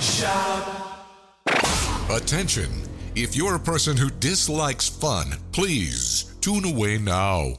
Shop. Attention. If you're a person who dislikes fun, please tune away now.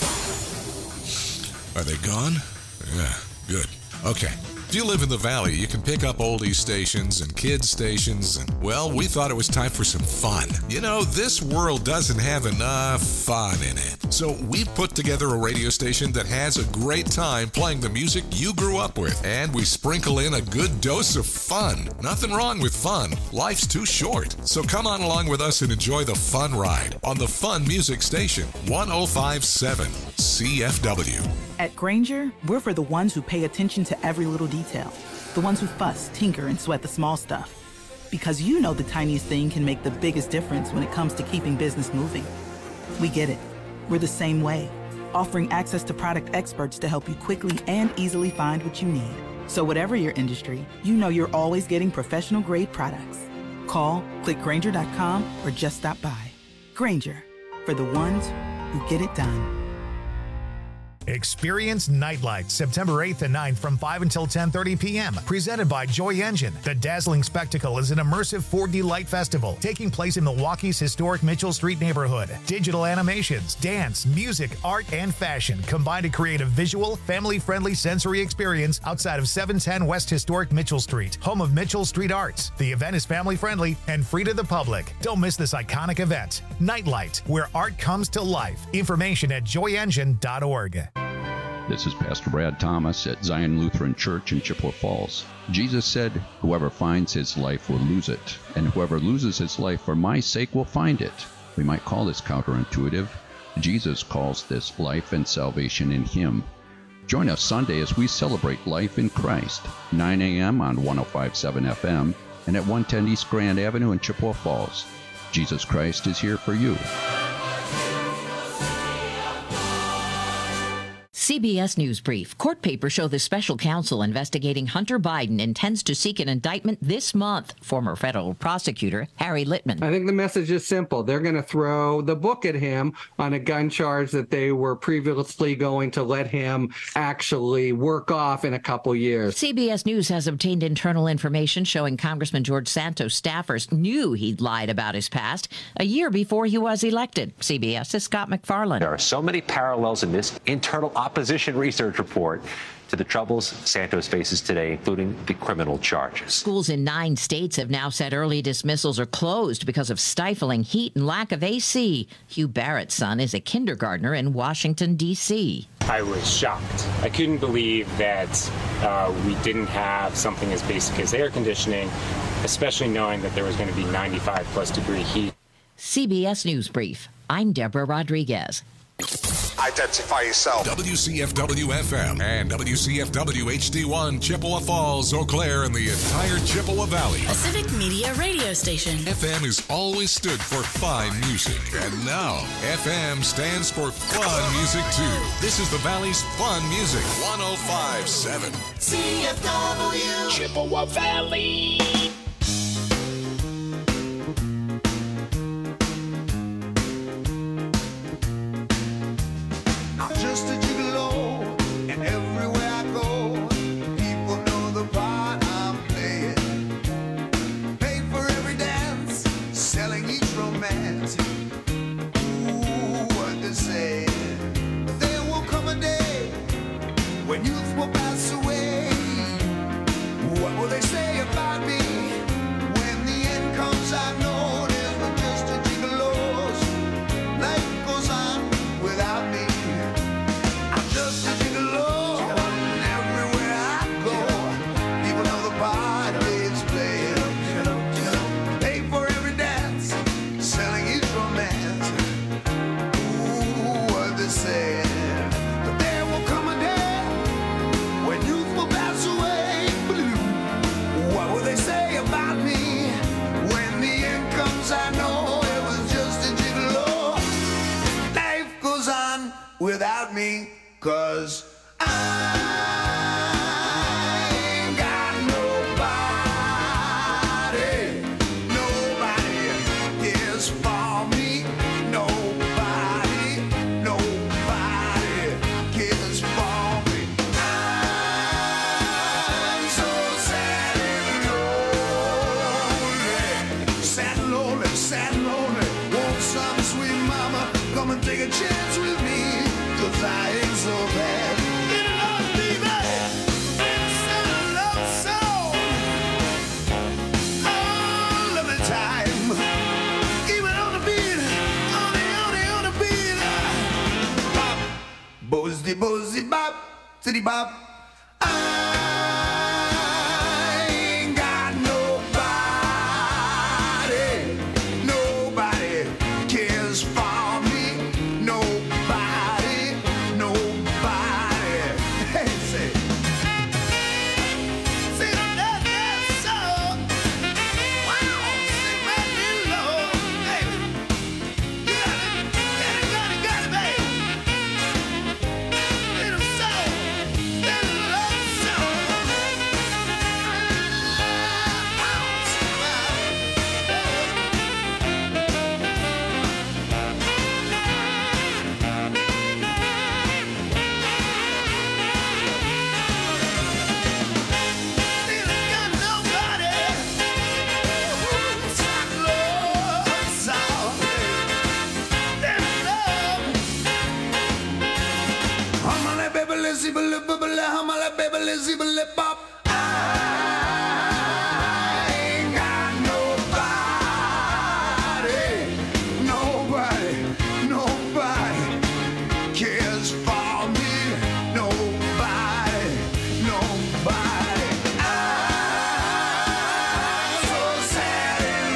Are they gone? Yeah, good. Okay. If you live in the Valley, you can pick up oldies stations and kids stations, and, well, we thought it was time for some fun. You know, this world doesn't have enough fun in it. So we've put together a radio station that has a great time playing the music you grew up with, and we sprinkle in a good dose of fun. Nothing wrong with fun. Life's too short. So come on along with us and enjoy the fun ride on the Fun Music Station, 105.7 CFW. At Grainger, we're for the ones who pay attention to every little detail. The ones who fuss, tinker, and sweat the small stuff. Because you know the tiniest thing can make the biggest difference when it comes to keeping business moving. We get it. We're the same way, offering access to product experts to help you quickly and easily find what you need. So whatever your industry, you know you're always getting professional-grade products. Call, click Grainger.com, or just stop by. Grainger, for the ones who get it done. Experience Nightlight, September 8th and 9th from 5 until 10:30 p.m. Presented by Joy Engine. The dazzling spectacle is an immersive 4D light festival taking place in Milwaukee's historic Mitchell Street neighborhood. Digital animations, dance, music, art, and fashion combine to create a visual, family-friendly sensory experience outside of 710 West Historic Mitchell Street, home of Mitchell Street Arts. The event is family-friendly and free to the public. Don't miss this iconic event. Nightlight, where art comes to life. Information at joyengine.org. This is Pastor Brad Thomas at Zion Lutheran Church in Chippewa Falls. Jesus said, "Whoever finds his life will lose it, and whoever loses his life for my sake will find it." We might call this counterintuitive. Jesus calls this life and salvation in him. Join us Sunday as we celebrate life in Christ, 9 a.m. on 105.7 FM and at 110 East Grand Avenue in Chippewa Falls. Jesus Christ is here for you. CBS News Brief. Court papers show the special counsel investigating Hunter Biden intends to seek an indictment this month. Former federal prosecutor Harry Litman. I think the message is simple. They're going to throw the book at him on a gun charge that they were previously going to let him actually work off in a couple years. CBS News has obtained internal information showing Congressman George Santos staffers knew he'd lied about his past a year before he was elected. CBS's Scott McFarland. There are so many parallels in this internal opposition research report to the troubles Santos faces today, including the criminal charges. Schools in 9 states have now said early dismissals are closed because of stifling heat and lack of AC. Hugh Barrett's son is a kindergartner in Washington, D.C. I was shocked. I couldn't believe that we didn't have something as basic as air conditioning, especially knowing that there was going to be 95-plus degree heat. CBS News Brief. I'm Deborah Rodriguez. Identify yourself. WCFW-FM and WCFW-HD1, Chippewa Falls, Eau Claire, and the entire Chippewa Valley. A civic media radio station. FM has always stood for fine music, and now FM stands for fun music, too. This is the Valley's fun music, 105.7 CFW. Chippewa Valley. Just a gigolo, and everywhere I go, people know the part I'm playing. Pay for every dance, selling each romance. Ooh, what to say? There will come a day when youth will pass away. What will they say about me when the end comes? I know there's no just a gigolos. Life goes on without me. Just a gigolo, and everywhere I go, people know the part it's playing. Pay for every dance, selling each romance. Ooh, what they say. But there will come a day when youth will pass away. What will they say about me when the end comes? I know it was just a gigolo. Life goes on without me. 'Cause I ain't got nobody, nobody cares for me, nobody cares for me. I'm so sad and low. City Bob. I ain't got nobody cares for me. Nobody. Hey, say. See that soul. Wow, sing that little low, baby. You got it, baby. Little soul, little low soul. Nobody cares for me. Nobody. I'm so sad and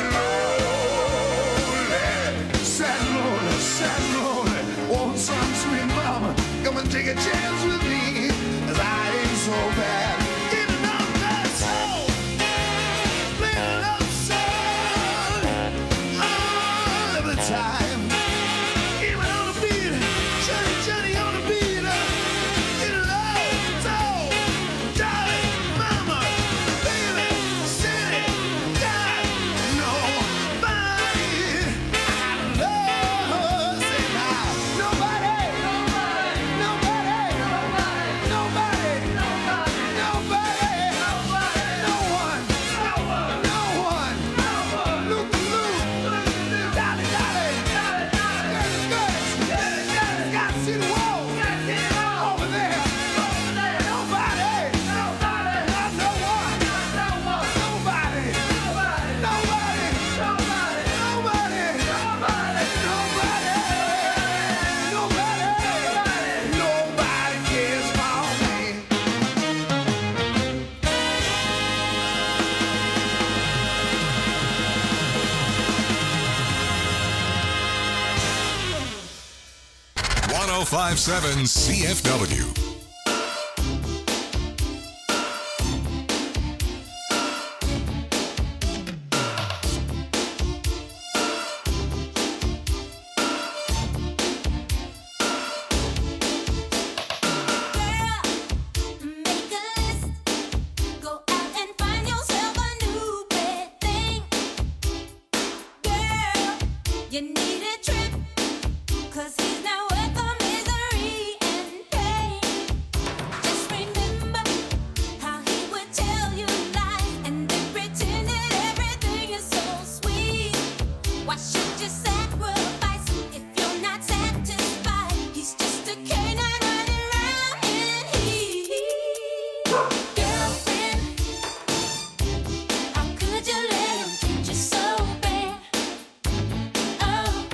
lonely. Want some sweet mama, come and take a chance with me, 'cause I ain't so bad. Even though that soul, little soul, all of the time. Even on the beat, Johnny on the beat, little soul, darling, mama, baby, city, got nobody I love. Say now, nobody, no one. Look, dolly, got to see the wall over there. Nobody, not no one. Nobody. Nobody cares for me. .1057 CFW. Make a list. Go out and find yourself a new bed thing. Girl, you need a trip, 'cause he's not worth the misery and pain. Just remember how he would tell you lies and then pretend that everything is so sweet. Why should you sacrifice if you're not satisfied? He's just a canine running around in heat. Girlfriend, how could you let him treat you so bad? Oh,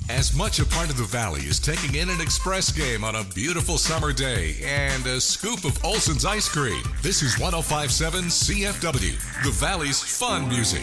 As much a part of the Valley as taking in an Express game on a beautiful summer day and a scoop of Olson's ice cream. This is 105.7 CFW, the Valley's fun music.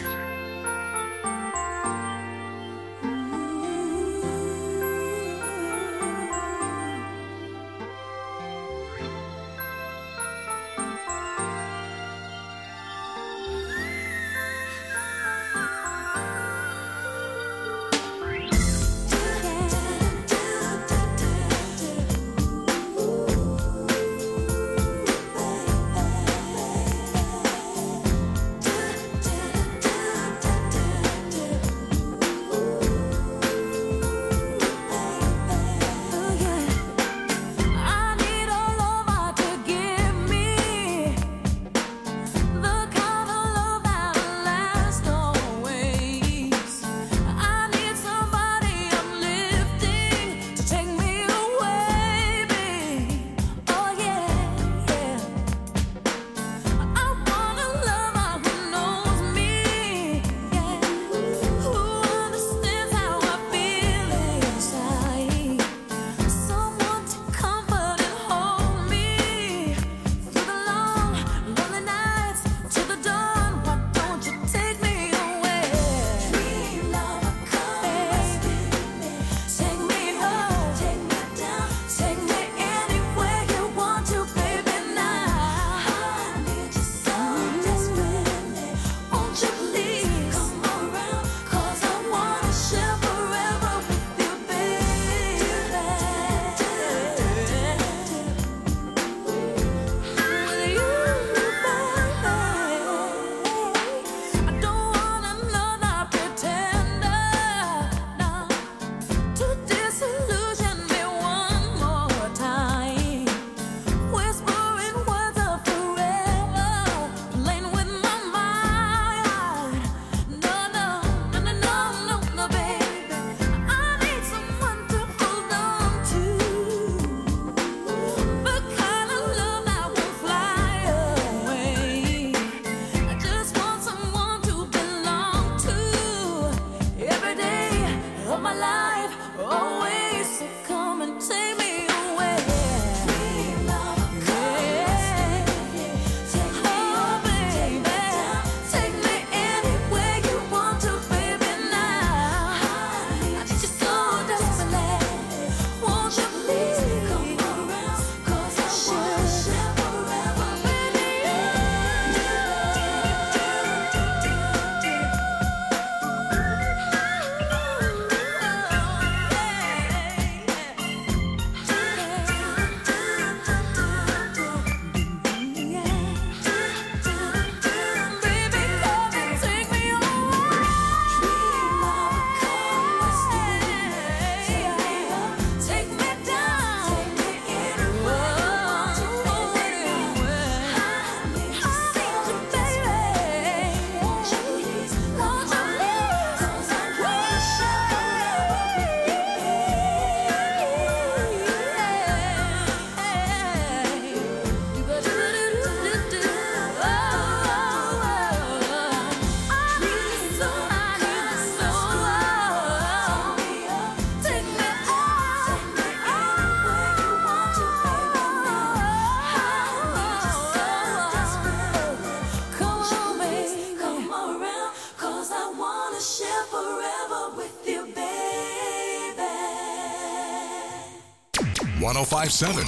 .5.7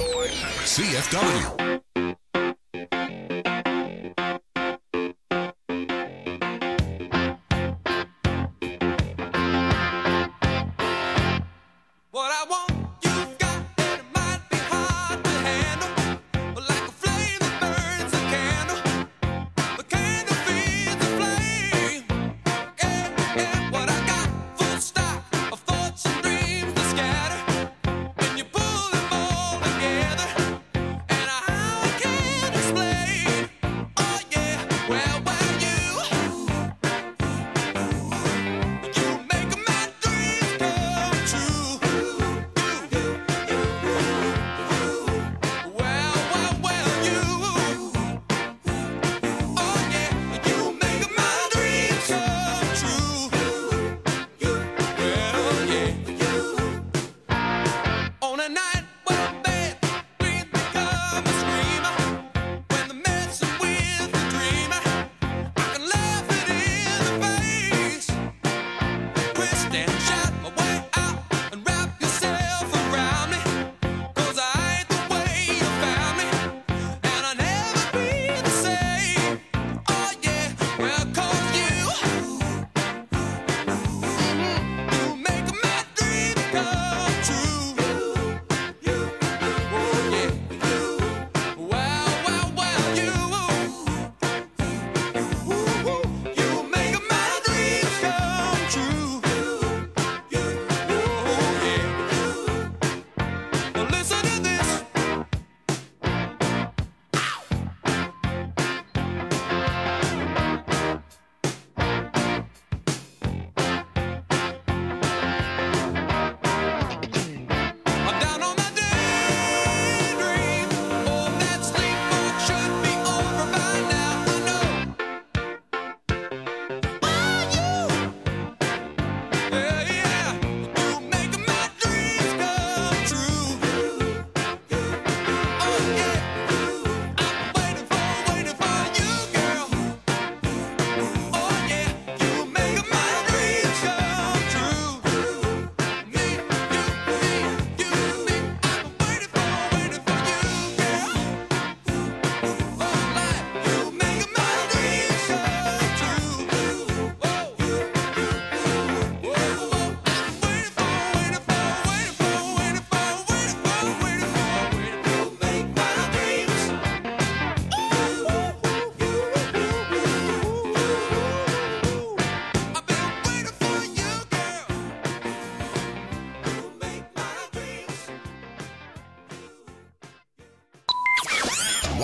CFW. And I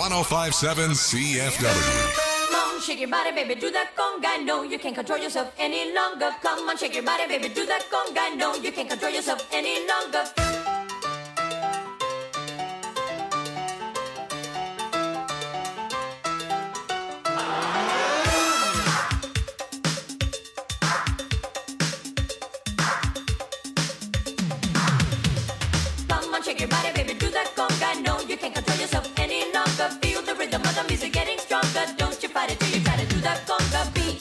1057 CFW. Come on, shake your body, baby, do that conga. No, you can't control yourself any longer. Come on, shake your body, baby, do that conga. No, you can't control yourself any longer. Come on, shake your body, baby, do that conga. No, you can't control yourself any longer. Feel the rhythm of the music getting stronger. Don't you fight it till you try to do that conga beat.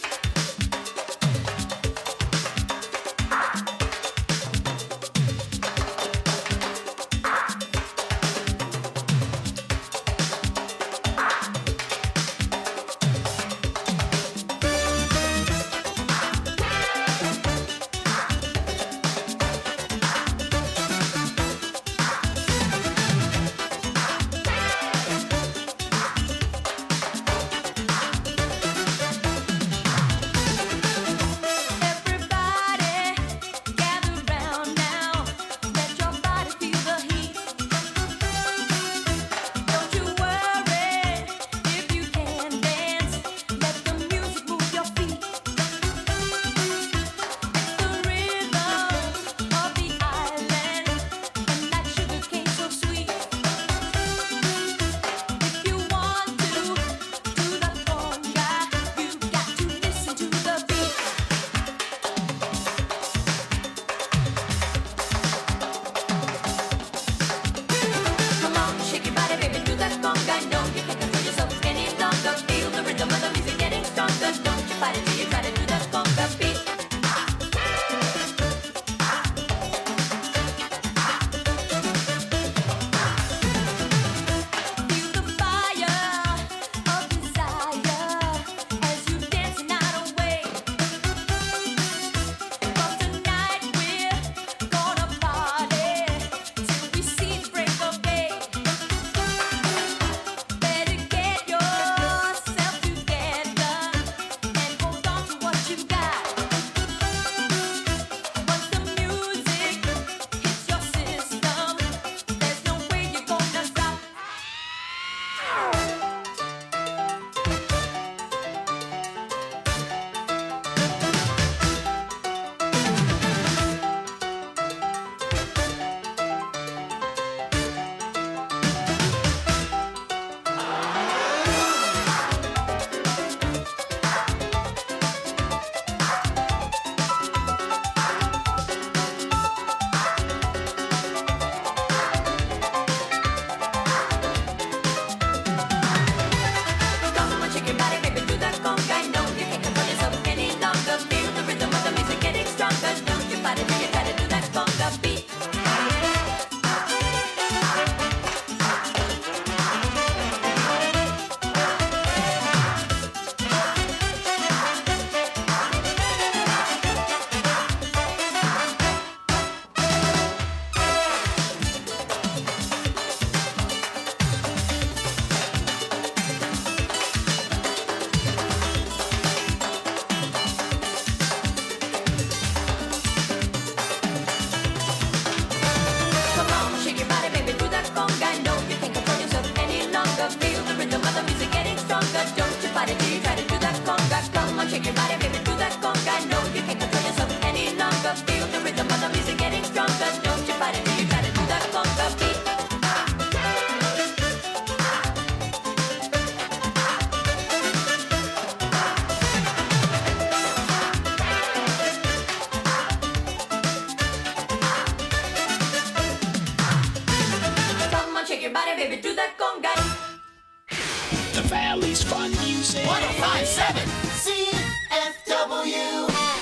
The Valley's fun music. 1057 CFW.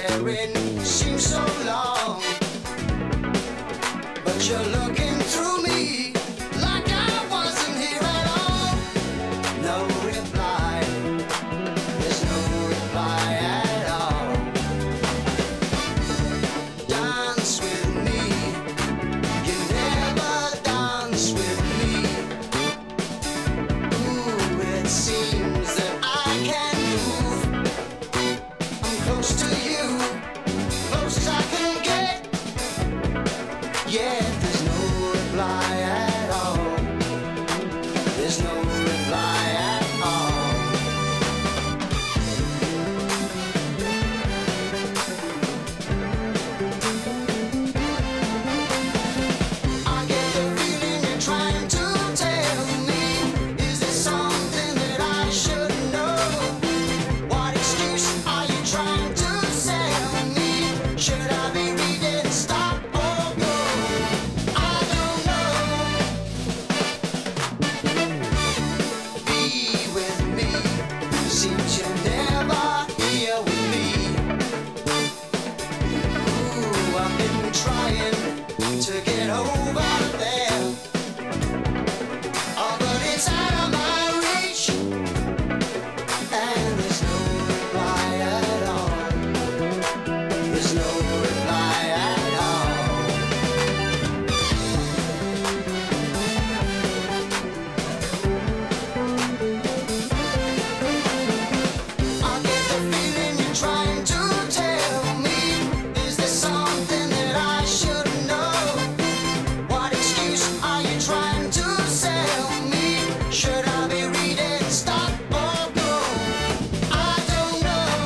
staring seems so long, but you're looking through me like I wasn't here at all. No reply, there's no reply at all. Dance with me, you never dance with me. Ooh, it seems that I can move. I'm close to you, close as I can get. Yeah, there's no reply at all. There's no reply at all. I get the feeling you're trying to tell me. Is there something that I should know? What excuse are you trying to sell me? Should I be reading, stop or go? I don't know. Be with me. Seems you're never here with me. Ooh, I've been trying to get over there. Oh, but it's out of my reach. And there's no reply at all. There's no reply at all. I get the feeling you're trying to tell me. Is there something that I should know? What excuse are you trying to sell me? Should I be reading, stop or go? I don't know.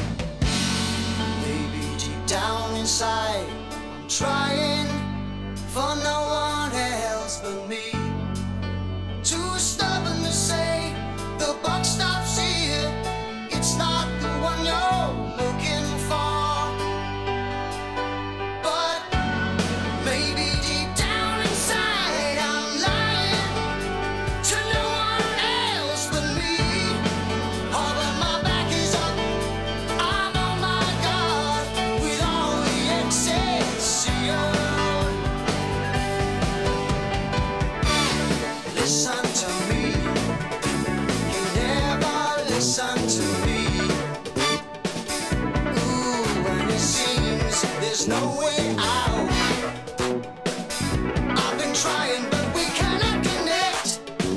Maybe deep down inside, I'm trying for no one else but me. Too stubborn to say the buck stops here. It's not the one you're looking for. But maybe deep down inside, I'm lying to no one else but me. Oh, but my back is up. I'm on my guard with all the Excelsior. Listen to me. You never listen to me. Ooh, and it seems there's no way out. I've been trying, but we cannot connect.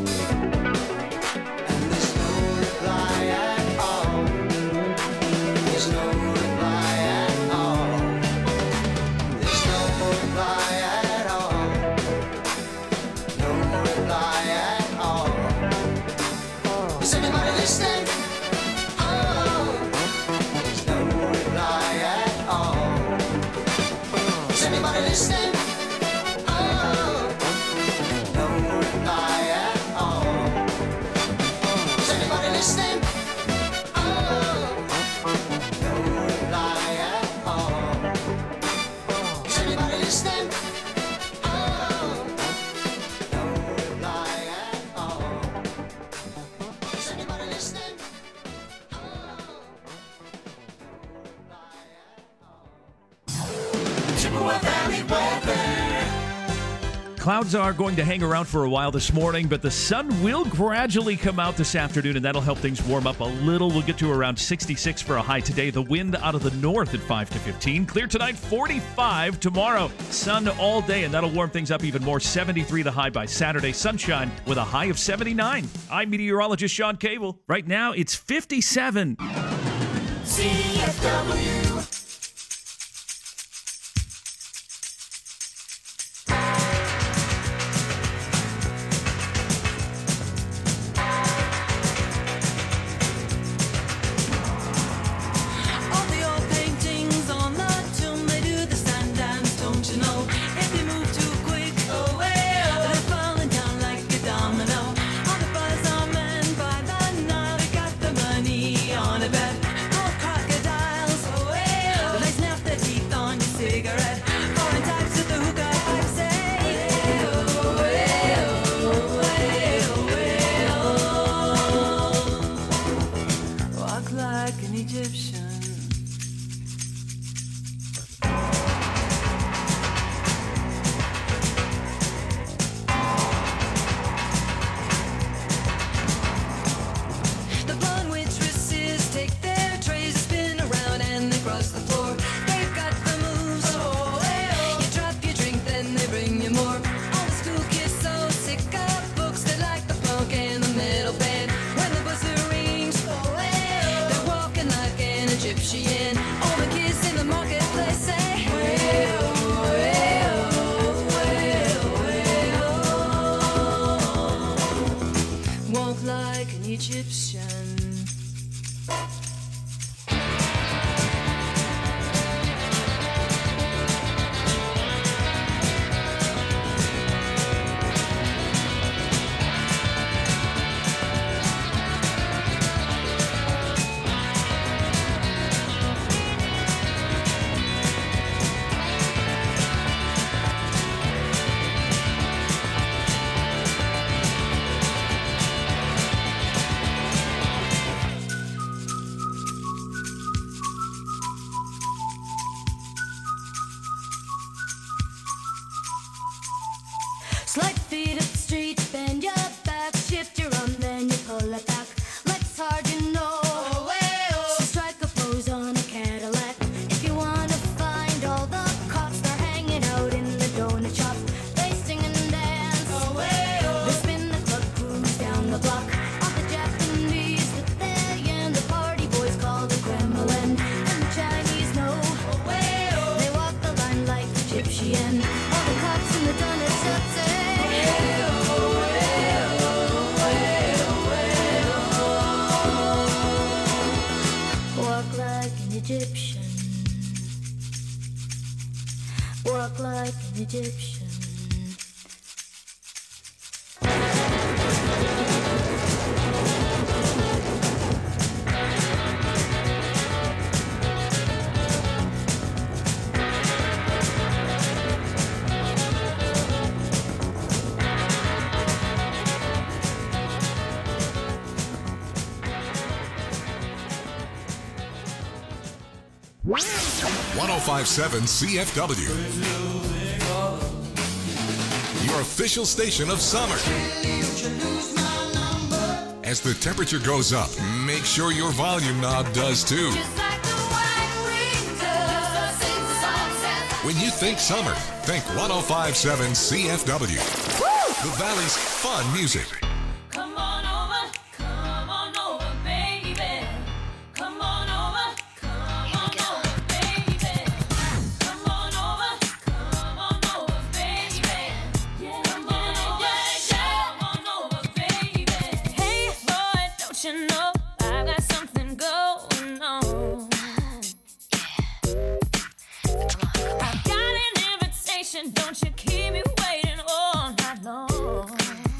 And there's no reply at all. There's no reply at all. There's no reply at all. No reply at all. Is anybody listening? Oh, there's no reply at all. Is anybody listening? Oh, no reply at all. Is anybody listening? Oh, no reply at all. Is anybody listening? Oh, no reply at all. Is anybody listening? Chippewa Valley weather. Clouds are going to hang around for a while this morning, but the sun will gradually come out this afternoon, and that'll help things warm up a little. We'll get to around 66 for a high today. The wind out of the north at 5 to 15. Clear tonight, 45 tomorrow. Sun all day, and that'll warm things up even more. 73 the high by Saturday. Sunshine with a high of 79. I'm meteorologist Sean Cable. Right now, it's 57. CFW. All the old paintings on the tomb, they do the sun dance, don't you know? If you move too quick, they're falling down like a domino. All the buzz on men by the Nile, they got the money on a bet. All crocodiles, walk like an Egyptian. .1057 CFW, your official station of summer. As the temperature goes up, make sure your volume knob does too. When you think summer, think 1057 CFW. The Valley's fun music. Don't you keep me waiting all night long.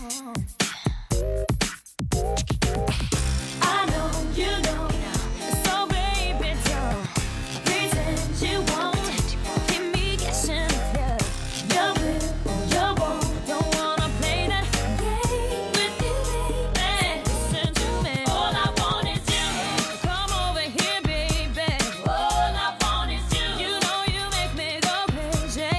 I know you know, so baby don't pretend you won't keep me guessing if you will or you won't. Don't wanna play that game with you, baby. Listen to me. All I want is you. Come over here, baby. All I want is you. You know you make me go crazy.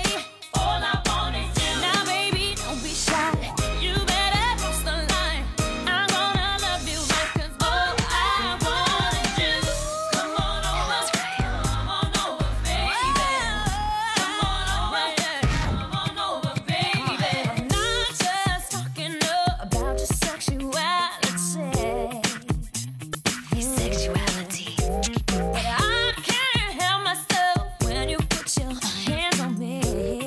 Now, baby, don't be shy. You better cross the line. I'm gonna love you right, 'cause all I want is you. Come on over, baby. Come on over, baby. I'm not just talking about your sexuality. But I can't help myself when you put your hands on me.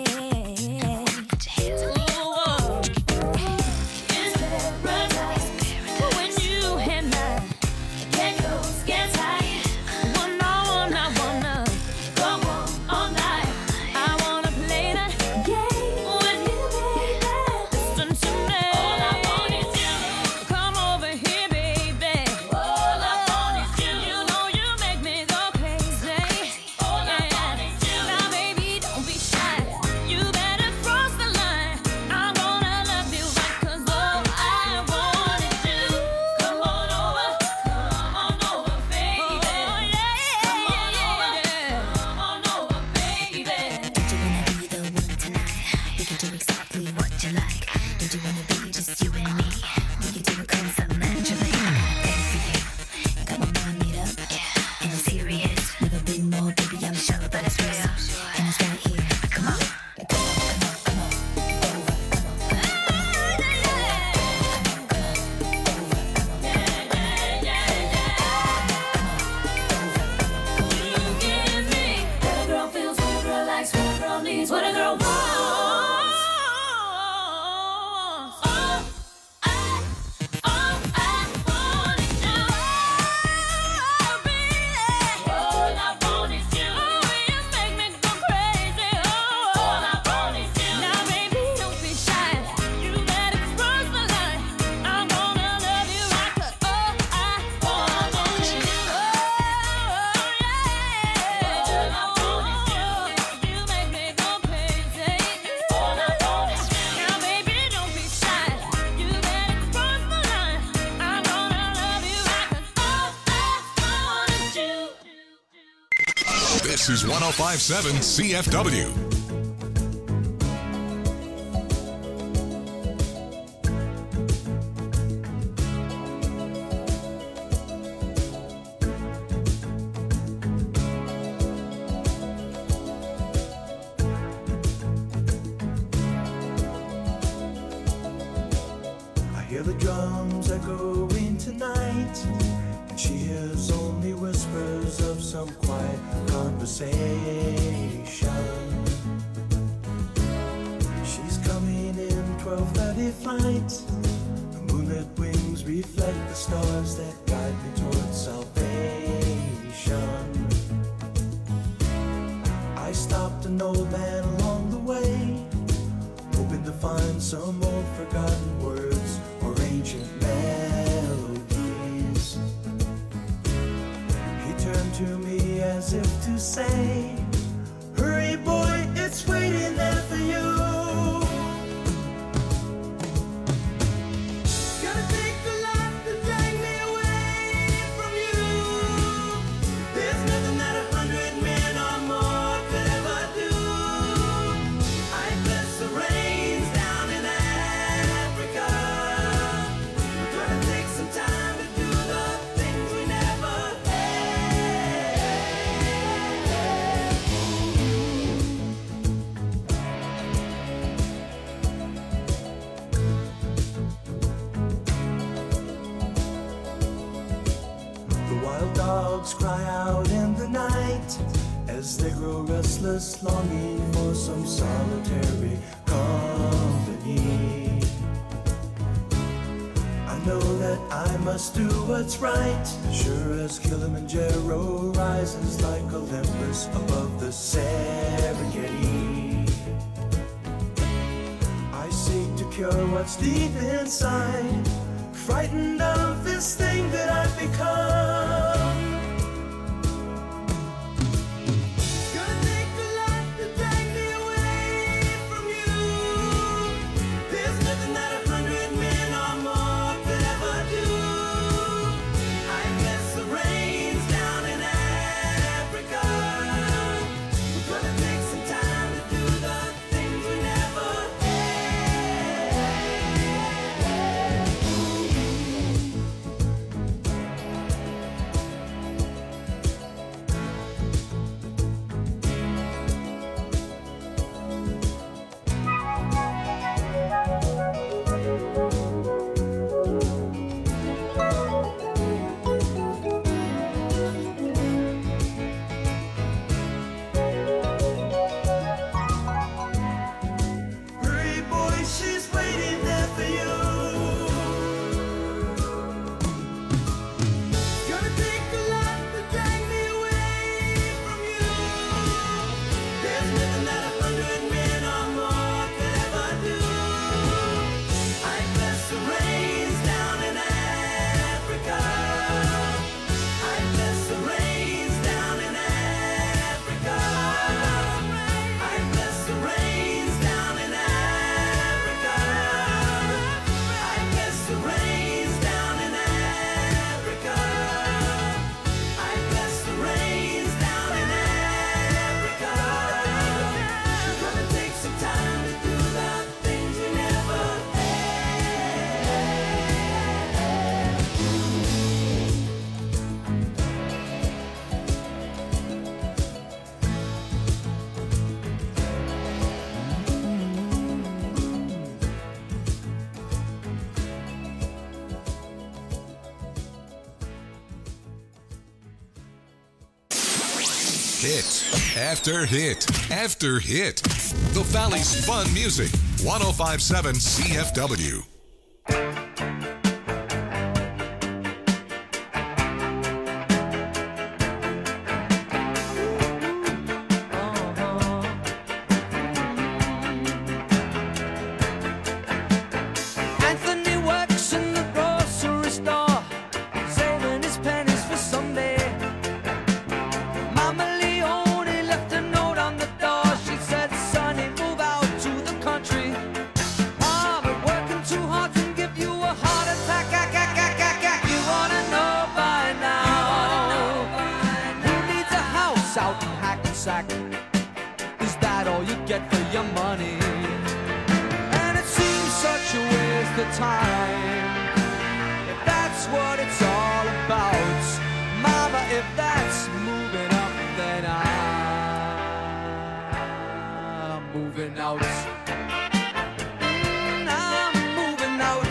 It's paradise when you and I get tight. One on, I wanna go all night. I wanna play that game with you, baby. Listen to me. All I want is you. Come over here, baby. All I want is you. You know you make me go crazy. All I want is you. Now, baby, don't be shy. You better cross the line. I'm gonna love you right, 'cause all I want is you. Come on over, baby. Come on over, baby. Don't you wanna be the one tonight? We can do exactly what you like. Don't you wanna be just you and me? We can do it cause I'm naturally ready for you. Got my mind made up, and I'm serious. Never been more, baby, I'm sure, but it's real. And it's right here. Come on. Give me what a girl feels, what a girl likes, what a girl needs, what a girl wants. All I want is you. All I want is you. You make me go crazy. All I want is you. Now, baby, don't be shy. You better cross the line. I'm gonna love you right, 'cause all I want is you. You make me go crazy. All I want is you. Now, baby, don't be shy. You better cross the line. I'm gonna love you right, 'cause all I want is you. This is 1057 CFW. I hear the drums echoing tonight, and she hears only whispers of some quiet conversation. She's coming in 12:30 flight. Her moonlit wings reflect the stars that guide me towards salvation. I I stopped an old man along the way, hoping to find some old forgotten words or ancient melodies. He turned to me as if to say, hurry boy, it's waiting there for you. Gonna take a lot to drag me away from you. There's nothing that 100 men or more could ever do. I bless the rains down in Africa. We're gonna take some time to do the things we never The wild dogs cry out in the night as they grow restless, longing for some solitary company. I know that I must do what's right, sure as Kilimanjaro rises like Olympus above the Serengeti. I seek to cure what's deep inside, frightened of this thing that I've become. Gonna take a lot to drag me away from you. There's nothing that 100 men or more could ever do. I bless the rains down in Africa. We're gonna take some time to do the things we never Hurry, boy, she's waiting there for you. Gonna take a lot to drag me away from you. There's nothing that 100 men or more could ever do. I bless the rains down in Africa. I bless the rains down in Africa. I bless the rains down in Africa. I bless the rains down in Africa. I bless the rains down in Africa. We're gonna take some time to do the things we never Hit after hit after hit. The Valley's fun music. 1057 CFW. Anthony works in the grocery store, saving his pennies for someday. Mama Leone left a note on the door. She said, "Sonny, move out to the country. Oh, but working too hard can give you a heart attack. You wanna know by now? Who needs a house out in Hackensack? Is that all you get for your money? And it seems such a waste of time. If that's what it's all about, Mama, if that's moving up, then I'm moving out. I'm moving out.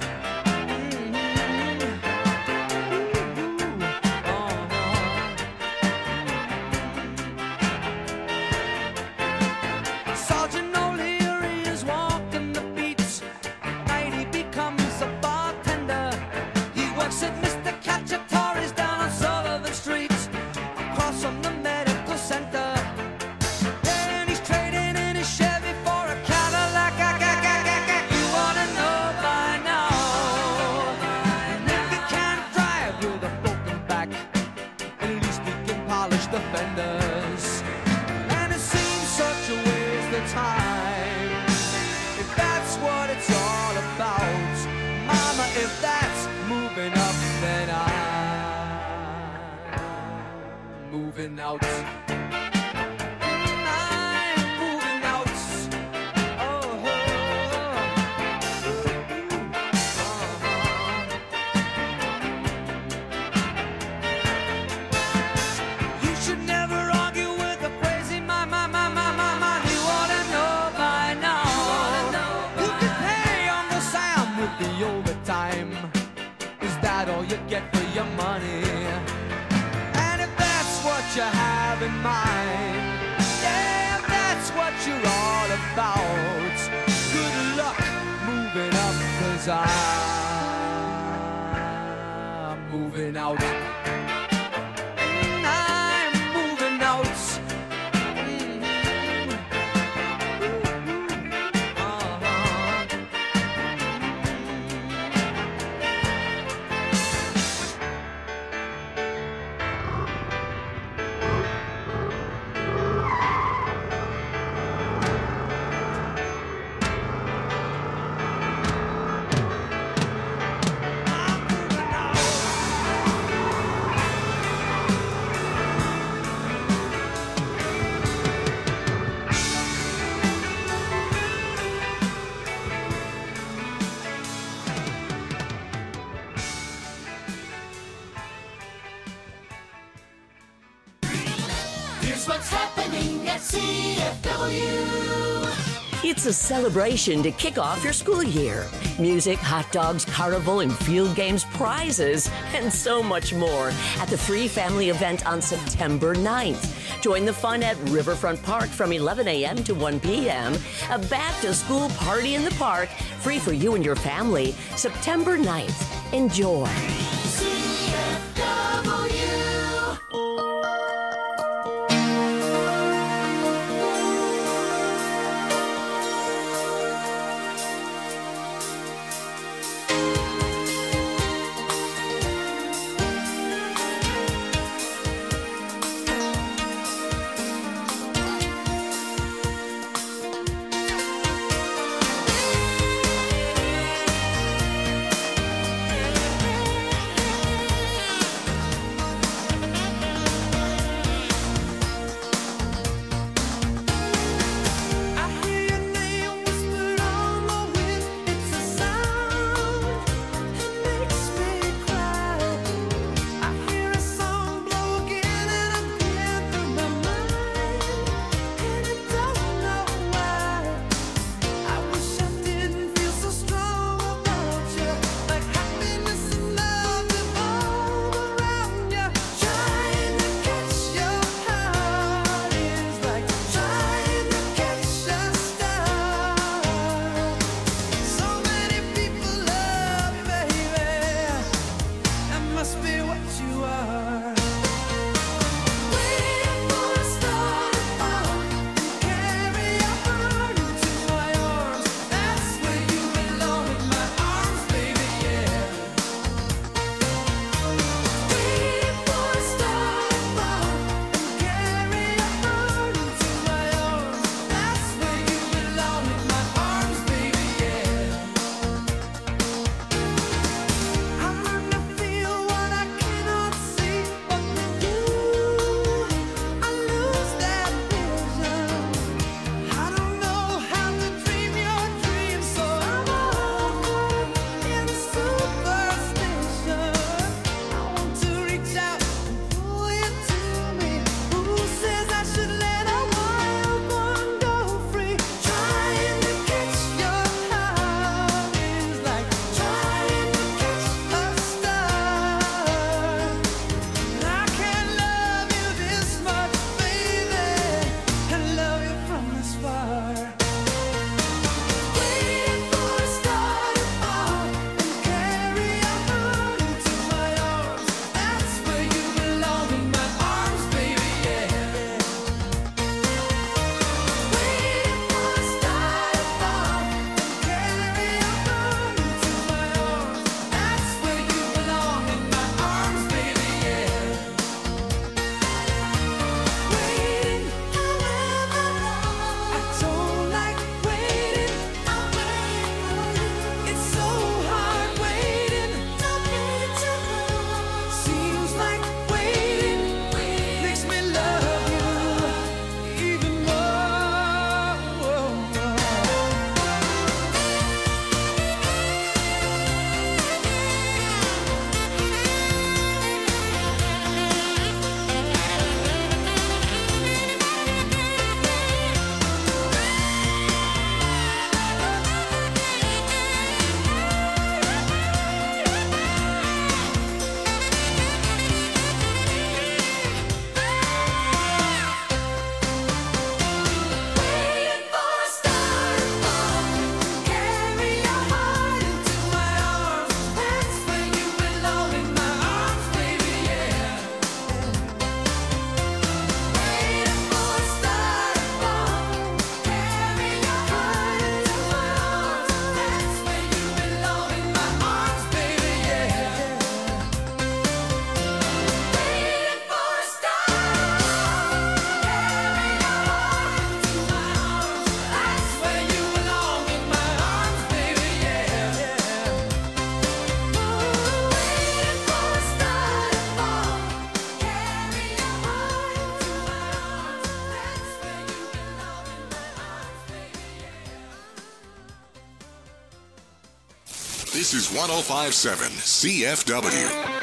Sergeant O'Leary is walking the beats. Night he becomes a bartender. He works at Mr. Cacciatore's down on Sullivan Street, across from the medical center. moving out. I'm moving out. You should never argue with a crazy mind. You ought to know by now. You can pay Uncle Sam with the overtime. Is that all you get for your money? And if that's what you have in mind, yeah, if that's what you're all about, good luck moving up, 'cause I'm moving out. I'm moving out. Here's what's happening at CFW. It's a celebration to kick off your school year. Music, hot dogs, carnival, and field games, prizes, and so much more at the free family event on September 9th. Join the fun at Riverfront Park from 11 a.m. to 1 p.m. A back-to-school party in the park, free for you and your family, September 9th. Enjoy. This is 105.7 CFW.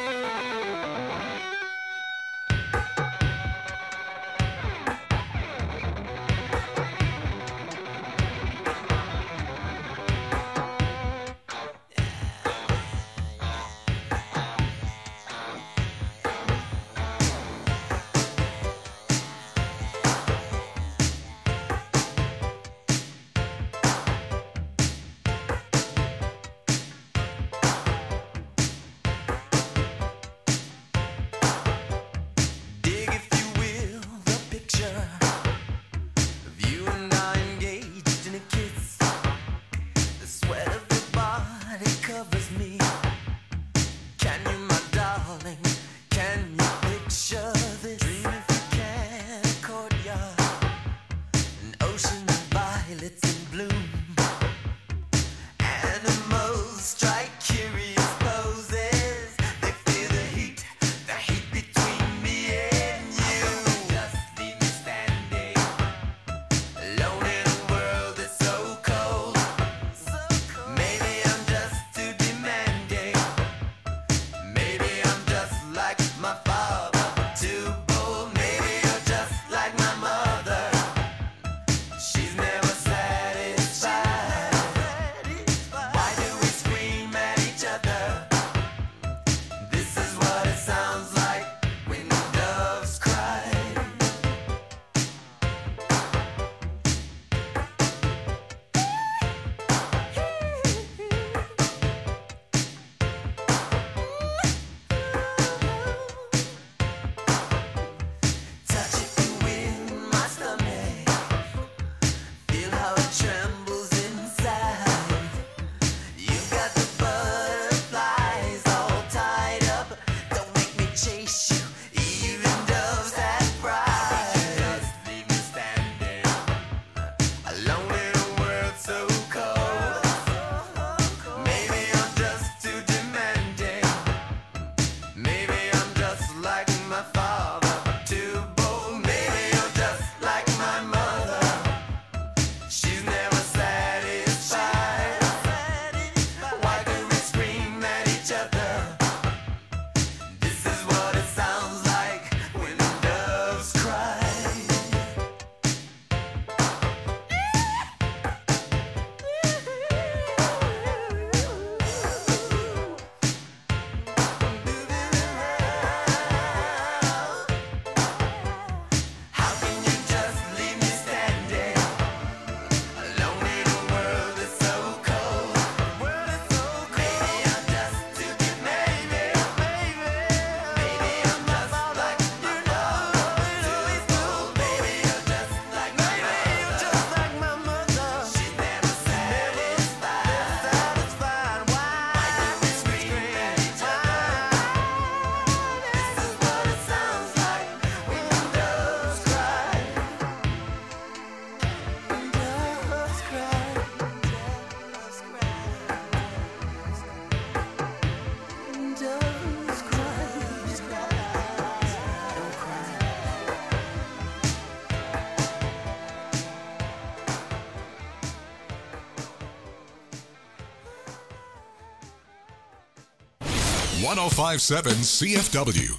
.105.7 CFW.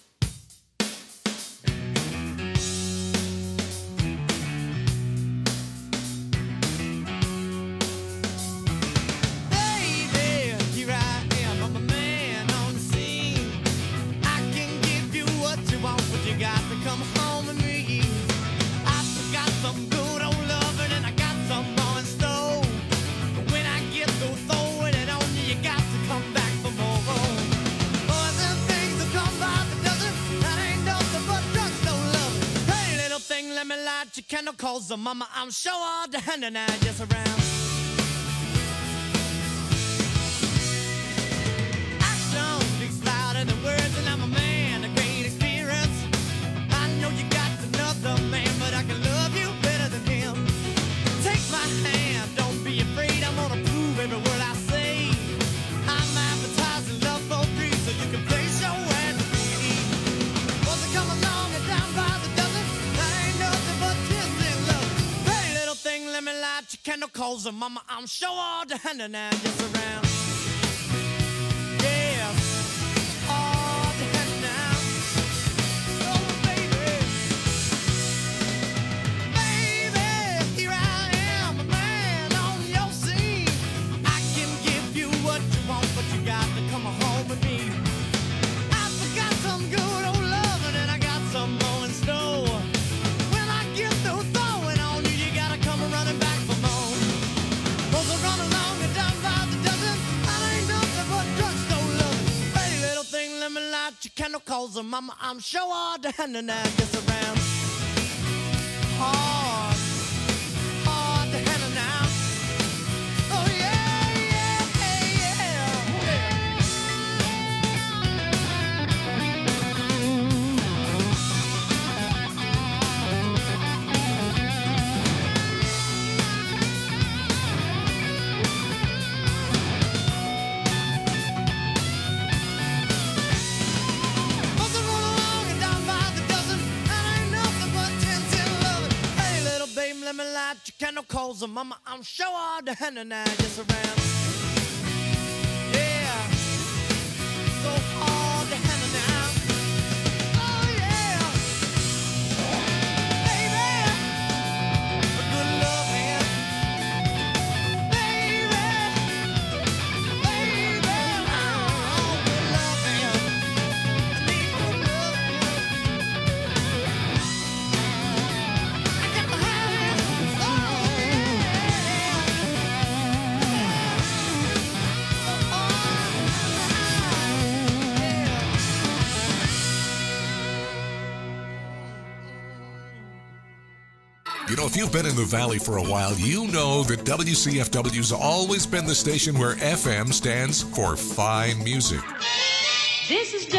Cause mama, I'm sure all the hand and I just around. Action speaks louder than words, and I'm a man of great experience. I know you got another man, but I can love you better than him. Take my hand, don't be afraid. I'm gonna prove every word I say. I'm advertising love for free, so you can place your ad to me. Wants to come along and down by the dozen. That ain't nothing but let me light your candle, cause mama, I'm sure all the hand and I just around. mama, I'm sure all the hand and I gets around. Hard to handle now. Oh yeah, yeah, let me light your candle coals, mama, I'm sure all the hand and I just around. Yeah, so hard to handle now. Oh yeah, baby, good loving, baby, oh, good loving, I need good loving. You know, if you've been in the Valley for a while, you know that WCFW's always been the station where FM stands for fine music. This is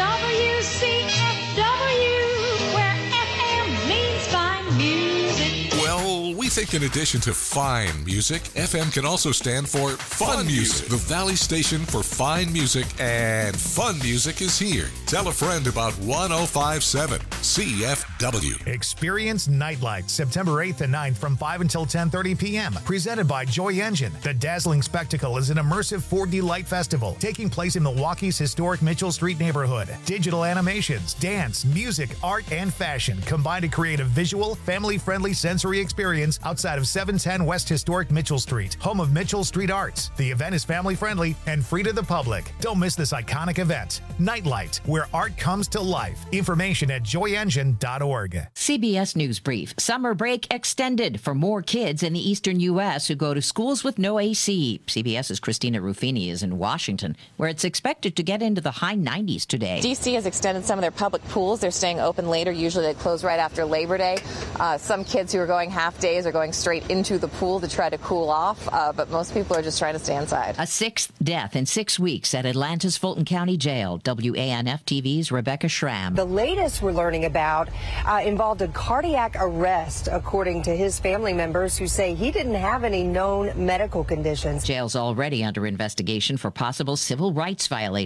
WCFW, where FM means fine music. Well, we think in addition to fine music, FM can also stand for fun music. The Valley station for fine music and fun music is here. Tell a friend about 105.7 CFW. Experience Nightlight, September 8th and 9th from 5 until 10:30 p.m. Presented by Joy Engine. The dazzling spectacle is an immersive 4D light festival taking place in Milwaukee's historic Mitchell Street neighborhood. Digital animations, dance, music, art, and fashion combine to create a visual, family-friendly sensory experience outside of 710 West Historic Mitchell Street, home of Mitchell Street Arts. The event is family-friendly and free to the public. Don't miss this iconic event. Nightlight, where art comes to life. Information at joyengine.org. CBS News Brief. Summer break extended for more kids in the eastern U.S. who go to schools with no AC. CBS's Christina Ruffini is in Washington, where it's expected to get into the high 90s today. D.C. has extended some of their public pools. They're staying open later. Usually they close right after Labor Day. Some kids who are going half days are going straight into the pool to try to cool off, but most people are just trying to stay inside. A sixth death in 6 weeks at Atlanta's Fulton County Jail. WANF TV's Rebecca Schramm. The latest we're learning about involved a cardiac arrest, according to his family members, who say he didn't have any known medical conditions. Jail's already under investigation for possible civil rights violations.